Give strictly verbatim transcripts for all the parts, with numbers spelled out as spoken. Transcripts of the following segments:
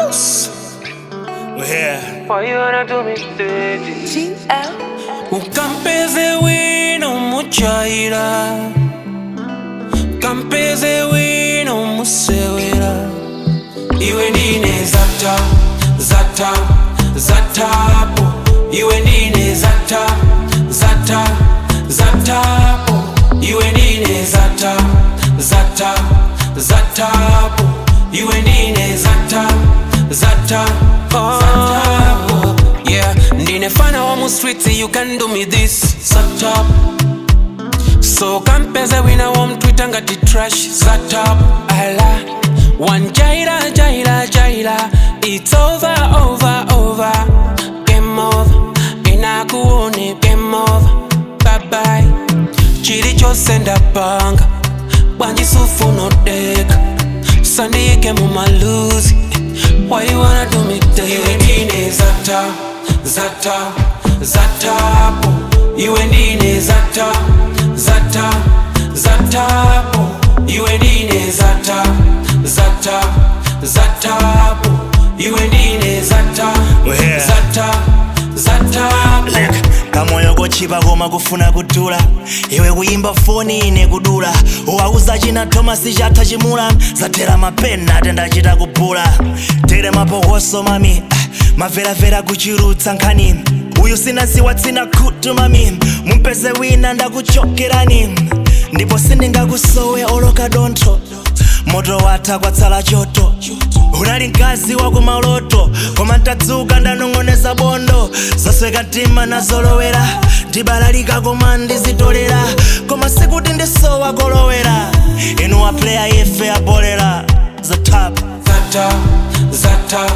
Juice. We're here. Why you wanna do me dirty? G L Ukampeze wino muchaira, kampeze wino musewera. Iwe ndine zata, zata, zatapo. Iwe ndine zata, zata, zatapo. Iwe ndine zata, zata, zatapo. Iwe ndine zata, zata, zatapo. Yeah, ndine fana wa mu street, you can do me this. Zata. So kampeze wina wa mtwita ngati trash. Zata. Ala. One jaila, jaila, jaila. It's over, over, over. Game over. Inakuone game over. Bye bye. Chiri chose ndapanga. Banji sufu no deka. Sandike mu maluzi. Why you wanna do me dirty? Iwe ndine zata, zata, zatapo. Iwe ndine zata, zata, zatapo. Iwe ndine zata, zata, zatapo. Iwe ndine zata, zata, zatapo. Kamoyo kochipa koma kufuna kudula. Iwe kuyimba foni ine kudula. Uwauza china Thomas chatha chimula. Zatera mapena tenda chita kupula. Tere mapokoso mami, mavera vera kuchirutsa nkhani. Uyu sina siwa tsina kutu mami. Mumpeze wina ndakuchokerani. Ndipo sindingakusowe oloka dontho. Moto watha kwatsala choto. Unali mkazi wa kumaloto. Koma ntatsuka ndanong'oneza bondo. Zasweka mtima nazolowera. Ndibalalika koma ndizitolera. Koma sikuti ndisowa kolowera. Inu a player yefe abolera. Zatap. Zata, zata,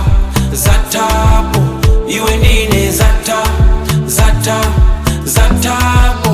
zatapo. Iwe ndine zata, zata, zatapo.